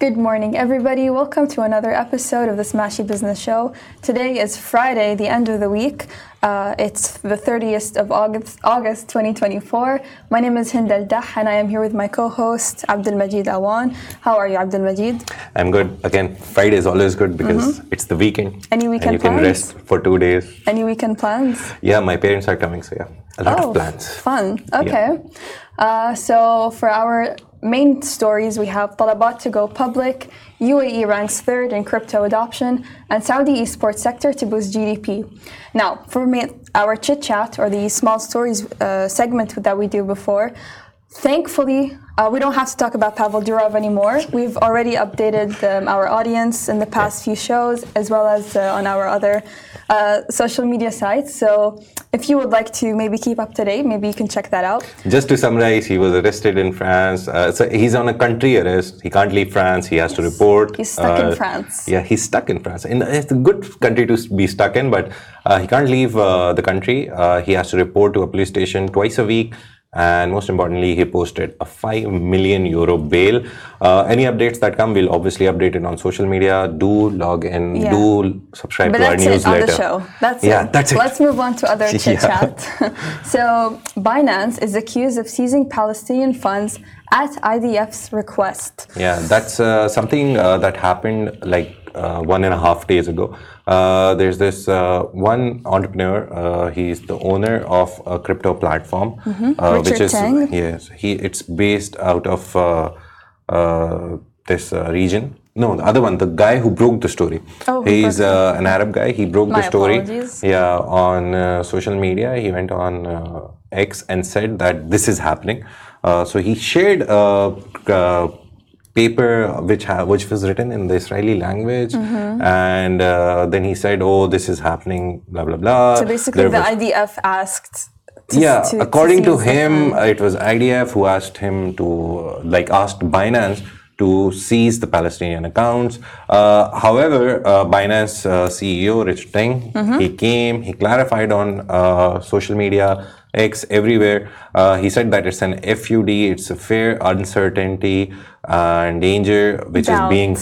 Good morning, everybody. Welcome to another episode of the Smashy Business Show. Today is Friday, the end of the week. It's the 30th of August 2024. My name is Hind Al-Dah, and I am here with my co-host, Abdul Majid Awan. How are you, Abdul Majid? I'm good. Again, Friday is always good because it's the weekend. Any weekend plans? And you can rest for 2 days. Any weekend plans? Yeah, my parents are coming, so yeah, a lot of plans. Fun. Okay. Yeah. So for our main stories, we have Talabat to go public, UAE ranks third in crypto adoption, and Saudi esports sector to boost GDP. Now, for our chit-chat, or the small stories segment that we do before, thankfully, we don't have to talk about Pavel Durov anymore. We've already updated our audience in the past few shows, as well as on our other social media sites. So if you would like to maybe keep up to date, maybe you can check that out. Just to summarize, he was arrested in France. So he's on a country arrest. He can't leave France. He has to report. He's stuck in France. Yeah, he's stuck in France. And it's a good country to be stuck in, but he can't leave the country. He has to report to a police station twice a week. And most importantly, he posted a €5 million bail. Any updates that come, we'll obviously update it on social media. Do log in, do subscribe to our newsletter. On the show. That's it. Let's move on to other chit-chat. So, Binance is accused of seizing Palestinian funds at IDF's request. Yeah, that's something that happened like 1.5 days ago. There's this one entrepreneur. He's the owner of a crypto platform, which is Tang. Yes. It's based out of this region. No, the other one, the guy who broke the story. He's an Arab guy. He broke the story. Apologies. Yeah, on social media. He went on X and said that this is happening. So he shared a paper which was written in the Israeli language, and then he said, "Oh, this is happening." Blah blah blah. So basically, the IDF asked. According to him, it was IDF who asked him to asked Binance to seize the Palestinian accounts. However, Binance CEO Richard Teng, he came, he clarified on social media, X, everywhere. He said that it's an FUD, it's a fair uncertainty and danger, which is being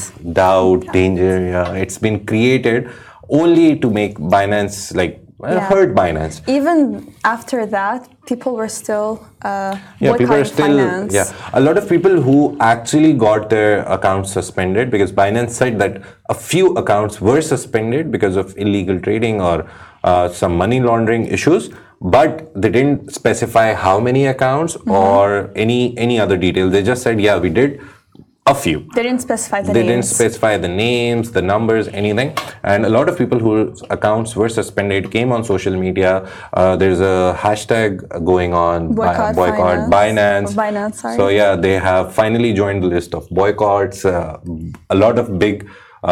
danger. Yeah, it's been created only to make Binance hurt Binance. Even after that, people were still boycotting finance. Yeah, a lot of people who actually got their accounts suspended, because Binance said that a few accounts were suspended because of illegal trading or some money laundering issues, but they didn't specify how many accounts or any other detail. They just said, yeah, we did a few. They didn't specify the names. They didn't specify the names, the numbers, anything. And a lot of people whose accounts were suspended came on social media. There's a hashtag going on, boycott Binance. Binance, sorry. So yeah, they have finally joined the list of boycotts. A lot of big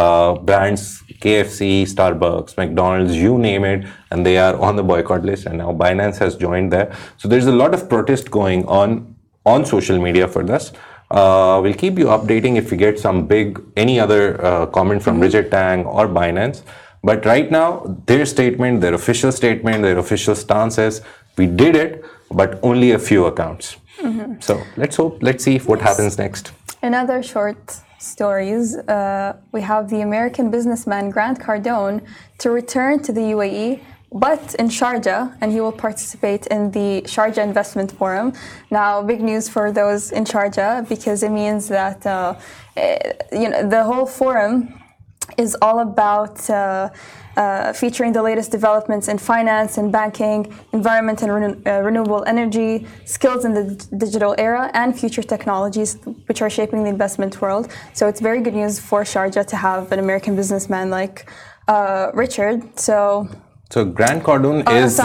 brands, KFC, Starbucks, McDonald's, you name it, and they are on the boycott list, and now Binance has joined there. So there's a lot of protest going on social media for this. We'll keep you updating if we get any other comment from Richard Tang or Binance. But right now, their statement, their official statement, their official stance is, we did it, but only a few accounts. So let's see what happens next. In other short stories, we have the American businessman Grant Cardone to return to the UAE, but in Sharjah, and he will participate in the Sharjah Investment Forum. Now, big news for those in Sharjah, because it means that the whole forum is all about featuring the latest developments in finance and banking, environment and renewable energy, skills in the digital era, and future technologies which are shaping the investment world. So it's very good news for Sharjah to have an American businessman like Richard. So Grant Cardone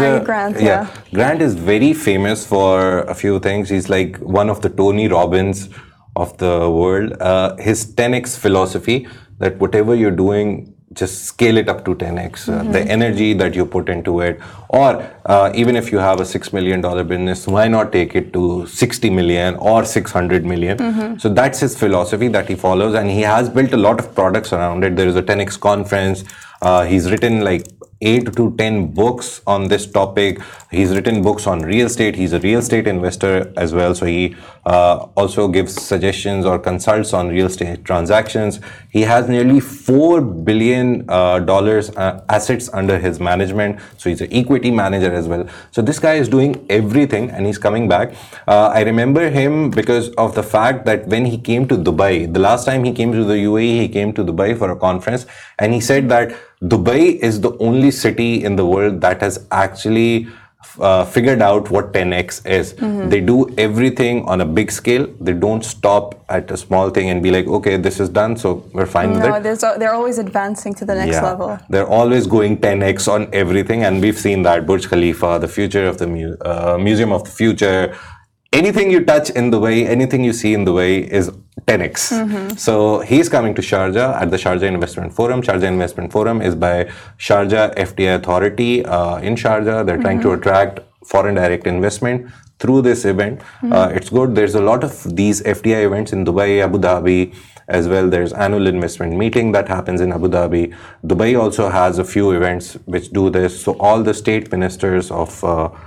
Grant is very famous for a few things. He's like one of the Tony Robbins of the world. His 10x philosophy, that whatever you're doing, just scale it up to 10x. The energy that you put into it, or even if you have a $6 million business, why not take it to 60 million or 600 million? So that's his philosophy that he follows, and he has built a lot of products around it. There is a 10x conference. He's written like 8 to 10 books on this topic. He's written books on real estate. He's a real estate investor as well. So he also gives suggestions or consults on real estate transactions. He has nearly $4 billion assets under his management. So he's an equity manager as well. So this guy is doing everything and he's coming back. I remember him because of the fact that when he came to Dubai, the last time he came to the UAE, he came to Dubai for a conference, and he said that Dubai is the only city in the world that has actually figured out what 10x is. They do everything on a big scale. They don't stop at a small thing and be like, okay, this is done, so we're fine with it. No, they're always advancing to the next level. They're always going 10x on everything, and we've seen that. Burj Khalifa, the future of the Museum of the Future, anything you touch in Dubai, anything you see in Dubai is 10x. So he's coming to Sharjah at the Sharjah Investment Forum. Sharjah Investment Forum is by Sharjah FDI Authority in Sharjah. They're trying to attract foreign direct investment through this event. It's good. There's a lot of these FDI events in Dubai, Abu Dhabi as well. There's annual investment meeting that happens in Abu Dhabi. Dubai also has a few events which do this. So all the state ministers of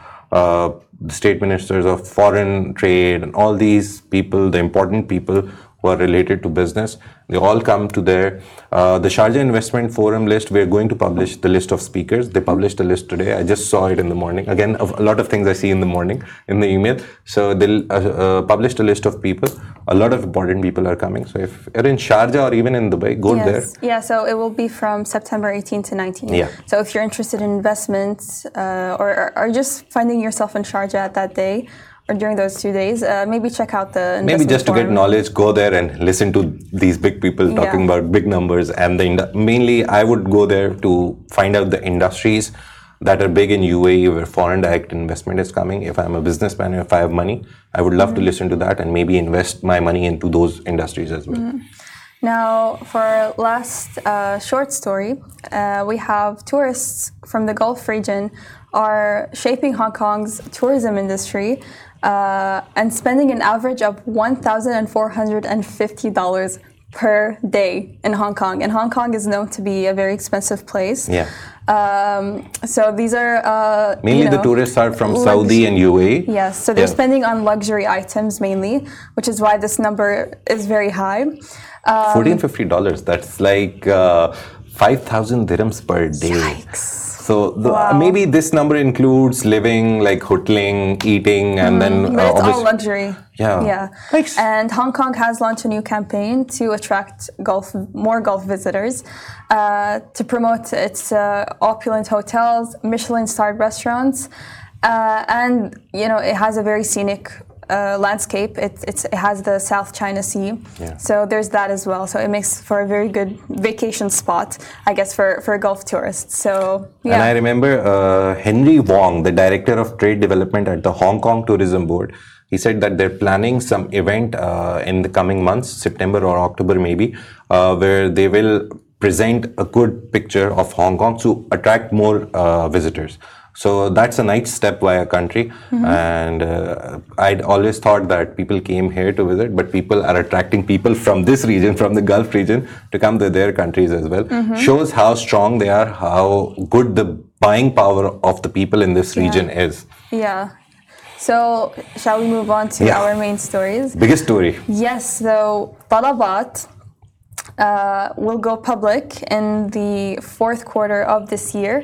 foreign trade and all these people, the important people who are related to business, they all come to there. The Sharjah Investment Forum list, we're going to publish the list of speakers. They published a list today. I just saw it in the morning. Again, a lot of things I see in the morning in the email. So they'll published a list of people. A lot of important people are coming. So if you're in Sharjah or even in Dubai, go there. Yeah, so it will be from September 18 to 19. Yeah. So if you're interested in investments or just finding yourself in Sharjah at that day, or during those 2 days, maybe check out the maybe just to get knowledge, go there and listen to these big people talking about big numbers. And mainly, I would go there to find out the industries that are big in UAE where foreign direct investment is coming. If I'm a businessman, if I have money, I would love to listen to that and maybe invest my money into those industries as well. Now, for our last short story, we have tourists from the Gulf region are shaping Hong Kong's tourism industry and spending an average of $1,450 per day in Hong Kong. And Hong Kong is known to be a very expensive place. Yeah. So these are mainly the tourists are from Saudi and UAE. Yes, so they're spending on luxury items mainly, which is why this number is very high. $1,450. That's like 5,000 dirhams per day. Yikes. So maybe this number includes living, like hoteling, eating, and then but it's all luxury. Yeah. Nice. And Hong Kong has launched a new campaign to attract more Gulf visitors, to promote its opulent hotels, Michelin-starred restaurants, and it has a very scenic landscape. It has the South China Sea, so there's that as well. So it makes for a very good vacation spot, I guess, for Gulf tourists. So And I remember Henry Wong, the director of trade development at the Hong Kong Tourism Board, he said that they're planning some event in the coming months, September or October maybe, where they will present a good picture of Hong Kong to attract more visitors. So that's a nice step by a country. And I'd always thought that people came here to visit, but people are attracting people from this region, from the Gulf region, to come to their countries as well. Shows how strong they are, how good the buying power of the people in this region is. Yeah. So shall we move on to our main stories? Biggest story. Yes. So Talabat will go public in the fourth quarter of this year.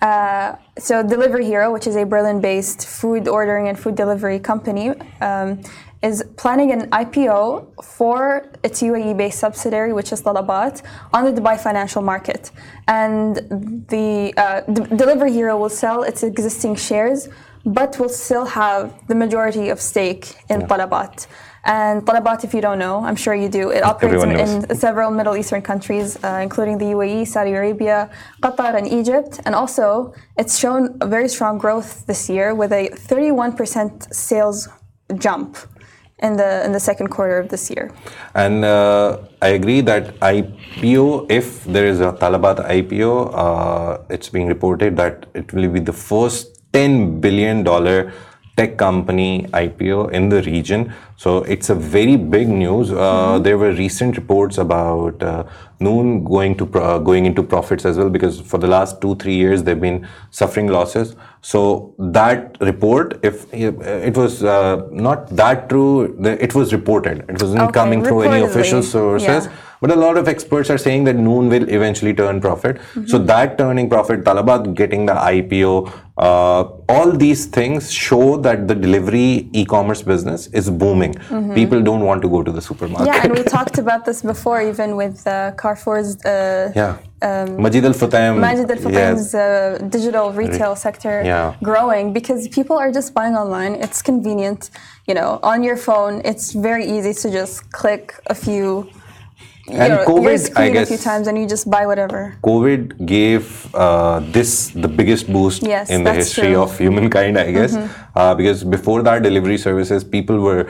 So Delivery Hero, which is a Berlin-based food ordering and food delivery company, is planning an IPO for its UAE-based subsidiary, which is Talabat, on the Dubai financial market. And the Delivery Hero will sell its existing shares, but will still have the majority of stake in Talabat. And Talabat, if you don't know, I'm sure you do, it operates in several Middle Eastern countries, including the UAE, Saudi Arabia, Qatar, and Egypt. And also, it's shown a very strong growth this year with a 31% sales jump in the second quarter of this year. And I agree that IPO, if there is a Talabat IPO, it's being reported that it will be the first $10 billion tech company IPO in the region. So it's a very big news. There were recent reports about Noon going into profits as well, because for the last 2-3 years they've been suffering losses. So that report, if it was not that true, it was reported. It wasn't coming through any official sources. Yeah. But a lot of experts are saying that Noon will eventually turn profit. So that turning profit, Talabat getting the IPO, all these things show that the delivery e-commerce business is booming. People don't want to go to the supermarket. Yeah, and we talked about this before, even with Carrefour's Majid Al Futtaim's digital retail sector growing, because people are just buying online. It's convenient, on your phone. It's very easy to just click a few. And COVID, I guess, a few times and you just buy whatever. COVID gave this the biggest boost in the history of humankind, I guess, because before that, delivery services, people were,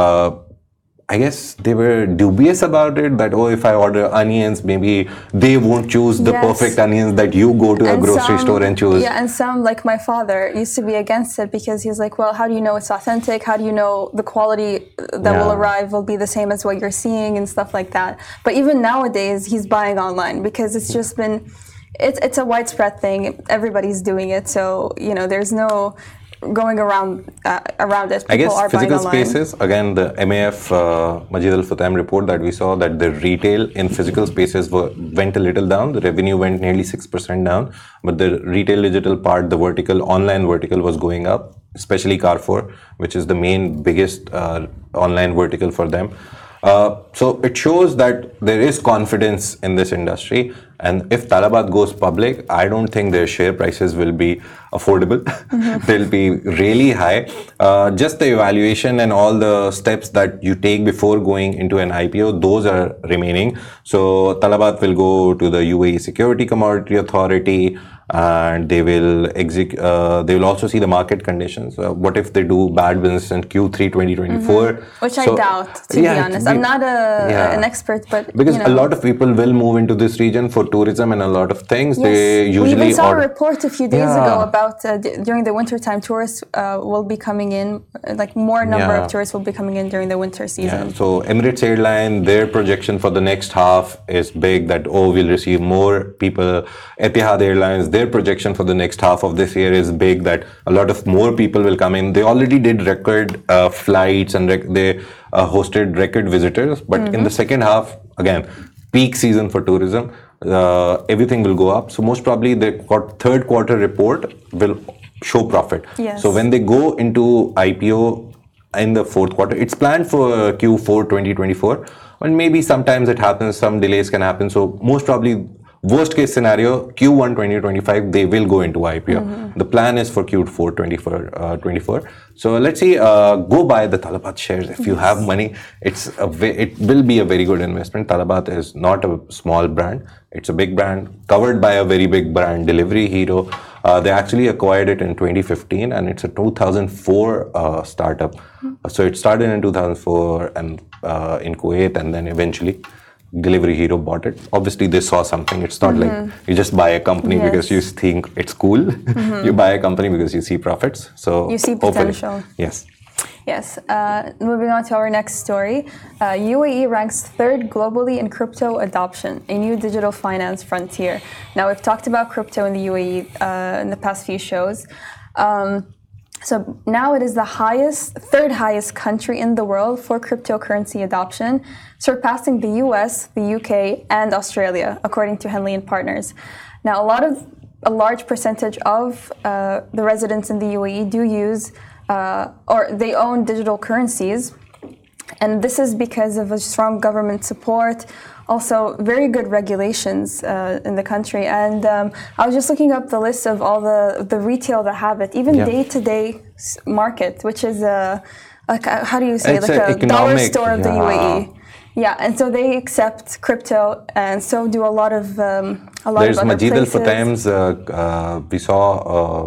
I guess, they were dubious about it. That if I order onions, maybe they won't choose the perfect onions that you go to a grocery store and choose. Yeah, and some, like my father, used to be against it because he's like, well, how do you know it's authentic? How do you know the quality that will arrive will be the same as what you're seeing and stuff like that? But even nowadays, he's buying online because it's just been, it's a widespread thing. Everybody's doing it. So, there's no going around it. People I guess are physical buying spaces, again, the MAF Majid Al Futtaim report that we saw, that the retail in physical spaces went a little down. The revenue went nearly 6% down, but the retail digital part, the vertical, online vertical was going up, especially Carrefour, which is the biggest online vertical for them. So it shows that there is confidence in this industry, and if Talabat goes public, I don't think their share prices will be affordable. They'll be really high. Just the evaluation and all the steps that you take before going into an IPO, those are remaining. So Talabat will go to the UAE Security Commodity Authority, and they will they will also see the market conditions. What if they do bad business in Q3 2024? Which I doubt, to be honest. I'm not an expert, but because a lot of people will move into this region for tourism and a lot of things. Yes. They usually we even saw a report a few days ago about during the winter time, tourists will be coming in, like more number of tourists will be coming in during the winter season. So Emirates Airline, their projection for the next half is big, that we'll receive more people. Etihad Airlines, their projection for the next half of this year is big, that a lot of more people will come in. They already did record flights and they hosted record visitors, but in the second half, again, peak season for tourism, everything will go up. So most probably the third quarter report will show profit. Yes. So when they go into IPO in the fourth quarter, it's planned for Q4 2024, and maybe sometimes it happens, some delays can happen. So most probably, worst case scenario, Q1 2025, they will go into IPO. The plan is for Q4 2024. So let's see, go buy the Talabat shares if you have money. It will be a very good investment. Talabat is not a small brand. It's a big brand, covered by a very big brand, Delivery Hero. They actually acquired it in 2015, and it's a 2004 startup. So it started in 2004 and in Kuwait, and then eventually Delivery Hero bought it. Obviously, they saw something. It's not like you just buy a company because you think it's cool. You buy a company because you see profits. So you see potential. Hopefully. Yes. Yes. Moving on to our next story. UAE ranks 3rd globally in crypto adoption, a new digital finance frontier. Now, we've talked about crypto in the UAE in the past few shows. So now it is the third highest country in the world for cryptocurrency adoption, surpassing the US, the UK, and Australia, according to Henley & Partners. Now, a large percentage of the residents in the UAE do use or they own digital currencies, and this is because of a strong government support, also very good regulations in the country. And I was just looking up the list of all the retail that have it, even day-to-day market, which is how do you say, it's like a dollar store of the UAE. Yeah, and so they accept crypto, and so do a lot of other places. There's Majid Al Futtaim's, we saw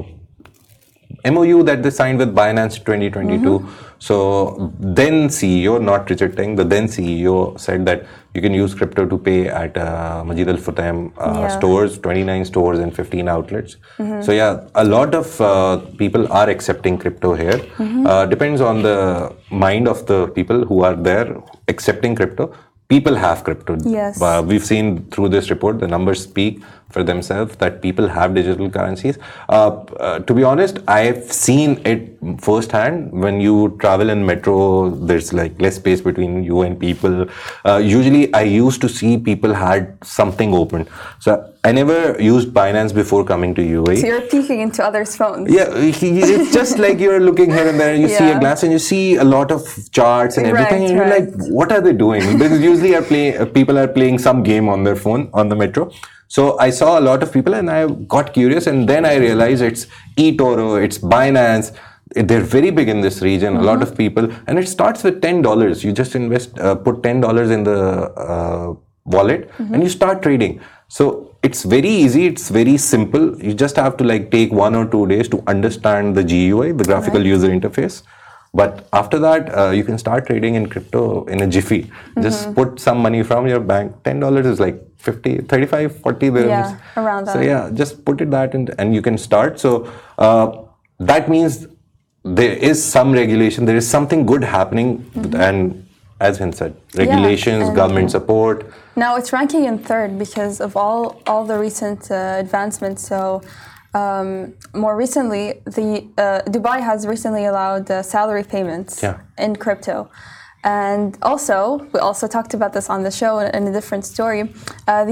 MOU that they signed with Binance 2022. So then CEO, not Richard Teng, the then CEO said that you can use crypto to pay at Majid Al Futtaim stores, 29 stores and 15 outlets. So yeah, a lot of people are accepting crypto here. Depends on the mind of the people who are there accepting crypto. People have crypto. Yes. We've seen through this report, the numbers speak. for themselves that people have digital currencies. To be honest, I've seen it firsthand. When you travel in metro, there's like less space between you and people. Usually, I used to see people had something open. So I never used Binance before coming to UAE. So you're peeking into others' phones. Yeah, it's just like you're looking here and there, and you see a glance, and you see a lot of charts and everything, and you're like, what are they doing? Because usually people are playing some game on their phone on the metro. So I saw a lot of people, and I got curious, and then I realized it's eToro, it's Binance. They're very big in this region. A lot of people, and it starts with $10. You just put $10 in the wallet, and you start trading. So it's very easy. It's very simple. You just have to like take 1 or 2 days to understand the GUI, the graphical user interface. But after that, you can start trading in crypto in a jiffy. Just put some money from your bank. $10 is like 50, 35, 40 dirhams. Yeah, around that. So yeah, just put it that in, and you can start. So that means there is some regulation. There is something good happening, and as Hind said, regulations, government support. Now it's ranking in third because of all the recent advancements. So more recently, Dubai has recently allowed salary payments in crypto. And also, we also talked about this on the show in a different story. The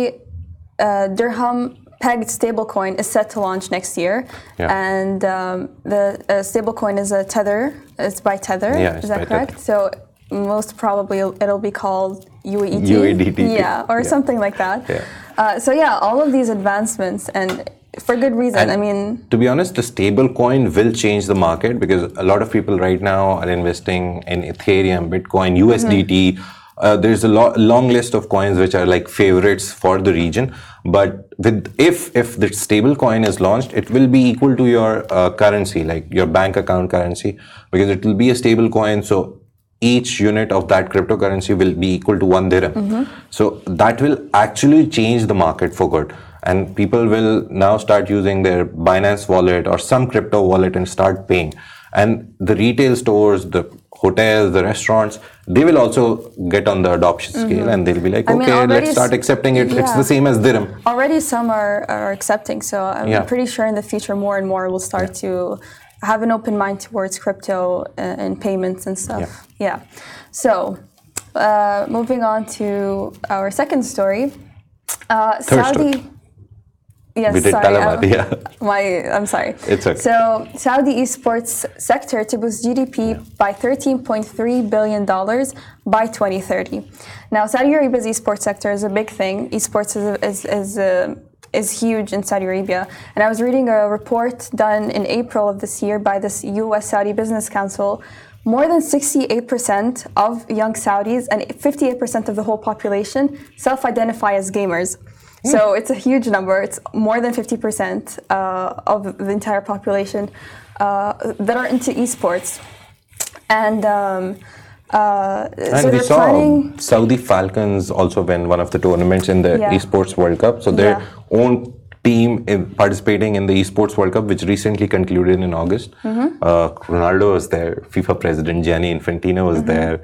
UAE dirham pegged stablecoin is set to launch next year. And the stablecoin is a Tether. It's by Tether. Is that correct? Tether. So most probably it'll be called UAET. UADT. Or something like that. So all of these advancements, and for good reason. And I mean, to be honest, the stable coin will change the market because a lot of people right now are investing in Ethereum, Bitcoin, USDT. There's a long list of coins which are like favorites for the region. But if the stable coin is launched, it will be equal to your currency, like your bank account currency, because it will be a stable coin. So each unit of that cryptocurrency will be equal to 1 dirham. So that will actually change the market for good. And people will now start using their Binance wallet or some crypto wallet and start paying. And the retail stores, the hotels, the restaurants, they will also get on the adoption scale, and they'll be like, okay, let's start accepting it. It's the same as dirham. Already some are accepting. So I'm pretty sure in the future more and more will start to have an open mind towards crypto and payments and stuff. So moving on to our second story. Saudi. Yes, we did sorry. I'm sorry. It's okay. So, Saudi esports sector to boost GDP by $13.3 billion by 2030. Now, Saudi Arabia's esports sector is a big thing. Esports is huge in Saudi Arabia. And I was reading a report done in April of this year by this U.S. Saudi Business Council. More than 68% of young Saudis and 58% of the whole population self-identify as gamers. So it's a huge number. It's more than 50% of the entire population that are into esports. And so we saw Saudi Falcons also win one of the tournaments in the Esports World Cup. So their own team participating in the Esports World Cup, which recently concluded in August. Ronaldo was there. FIFA President Gianni Infantino was there.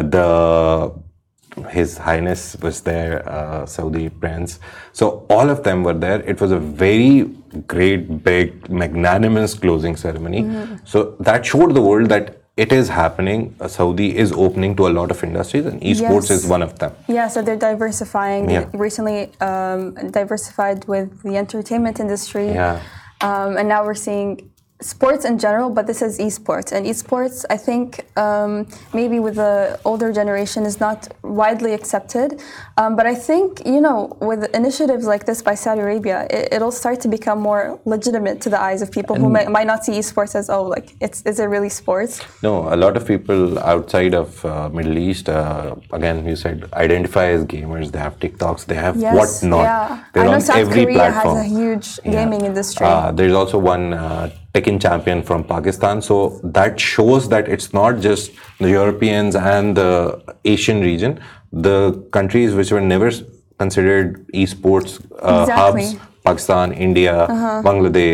His Highness was there, Saudi Prince. So all of them were there. It was a very great, big, magnanimous closing ceremony. So that showed the world that it is happening. Saudi is opening to a lot of industries, and esports is one of them. Yeah, so they're diversifying. They recently diversified with the entertainment industry. And now we're seeing sports in general, but this is esports. And esports, I think, maybe with the older generation is not widely accepted. But I think, with initiatives like this by Saudi Arabia, it'll start to become more legitimate to the eyes of people who might not see esports as, is it really sports? No, a lot of people outside of Middle East, again, you said, identify as gamers. They have TikToks, they have whatnot. Yeah. They're I know on South every Korea platform. has a huge gaming industry. There's also one Tekken champion from Pakistan. So that shows that it's not just the Europeans and the Asian region. The countries which were never considered esports hubs, Pakistan, India, Bangladesh,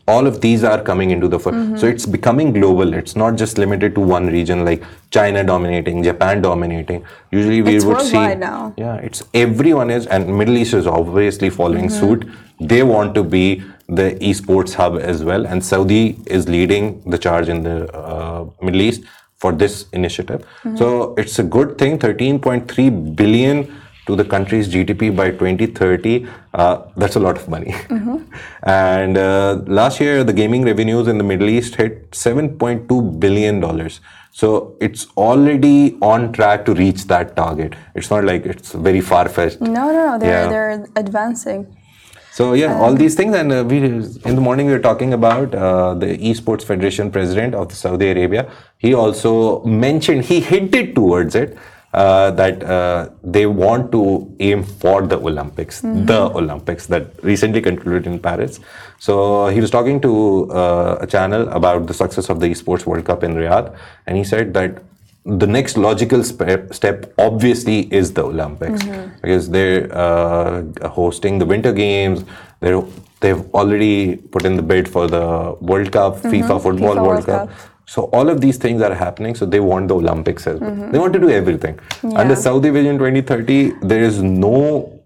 all of these are coming into the fold. So it's becoming global. It's not just limited to one region like China dominating, Japan dominating. Usually we would see now. Yeah, it's everyone is, and Middle East is obviously following suit. They want to be the esports hub as well, and Saudi is leading the charge in the Middle East for this initiative. So it's a good thing. 13.3 billion to the country's GDP by 2030. That's a lot of money. And last year, the gaming revenues in the Middle East hit $7.2 billion. So it's already on track to reach that target. It's not like it's very far-fetched. No, they're advancing. So yeah, all these things, and in the morning we were talking about the Esports Federation president of Saudi Arabia. He also mentioned, he hinted towards it, that they want to aim for the Olympics, the Olympics that recently concluded in Paris. So he was talking to a channel about the success of the Esports World Cup in Riyadh, and he said that the next logical step obviously is the Olympics, because they're hosting the Winter Games. They've already put in the bid for the World Cup, FIFA Football World Cup. So all of these things are happening. So they want the Olympics as well. They want to do everything. Under Saudi Vision 2030, there is no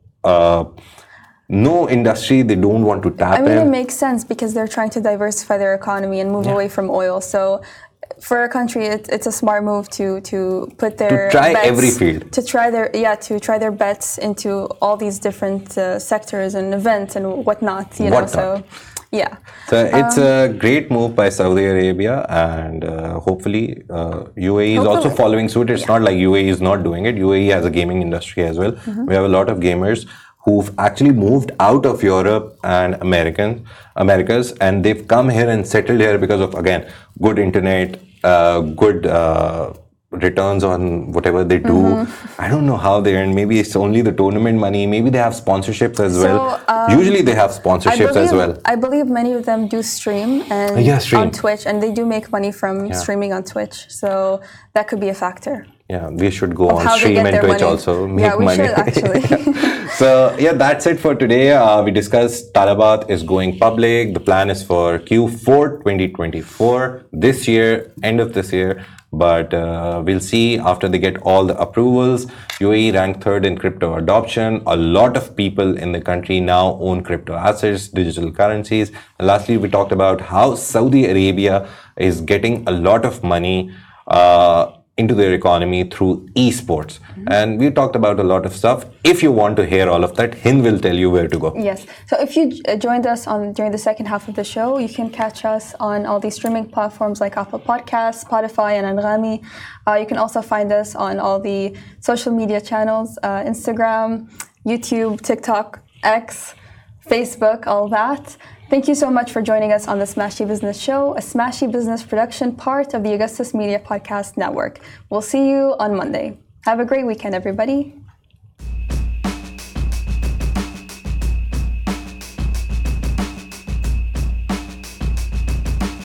industry they don't want to tap in. It makes sense because they're trying to diversify their economy and move away from oil. So for a country, it's a smart move to put their bets, every field, to try their bets into all these different sectors and events and whatnot. So it's a great move by Saudi Arabia, and hopefully UAE is also following suit. It's not like UAE is not doing it. UAE has a gaming industry as well. We have a lot of gamers who've actually moved out of Europe and Americas, and they've come here and settled here because of, again, good internet, good returns on whatever they do. I don't know how they earn. Maybe it's only the tournament money. Maybe they have sponsorships as well. Usually they have sponsorships as well. I believe many of them do stream on Twitch, and they do make money from streaming on Twitch. So that could be a factor. Yeah, we should go on stream and Twitch also. Make money. Should actually. So yeah, that's it for today. We discussed Talabat is going public. The plan is for Q4 2024 this year, end of this year. But we'll see after they get all the approvals. UAE ranked 3rd in crypto adoption. A lot of people in the country now own crypto assets, digital currencies. And lastly, we talked about how Saudi Arabia is getting a lot of money into their economy through esports. And we talked about a lot of stuff. If you want to hear all of that, Hind will tell you where to go. Yes. So if you joined us during the second half of the show, you can catch us on all these streaming platforms like Apple Podcasts, Spotify, and Anghami. You can also find us on all the social media channels, Instagram, YouTube, TikTok, X, Facebook, all that. Thank you so much for joining us on the Smashy Business Show, a Smashy Business production, part of the Augustus Media Podcast Network. We'll see you on Monday. Have a great weekend, everybody.